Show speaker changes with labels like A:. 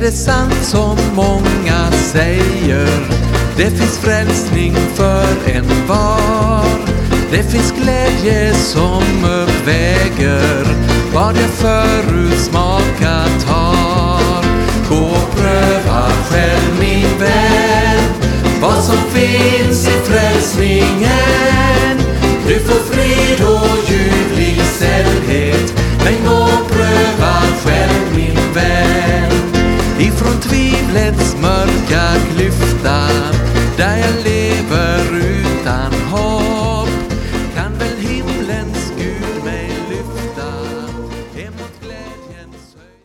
A: Är det sant som många säger? Det finns frälsning för en var. Det finns glädje som uppväger vad jag förut smakat har. Gå och pröva själv min vän vad som finns i frälsningen. Du får frid och ljuvlig sällhet, men gå och pröva själv min vän. Ifrån tvivlets mörka klyfta där jag lever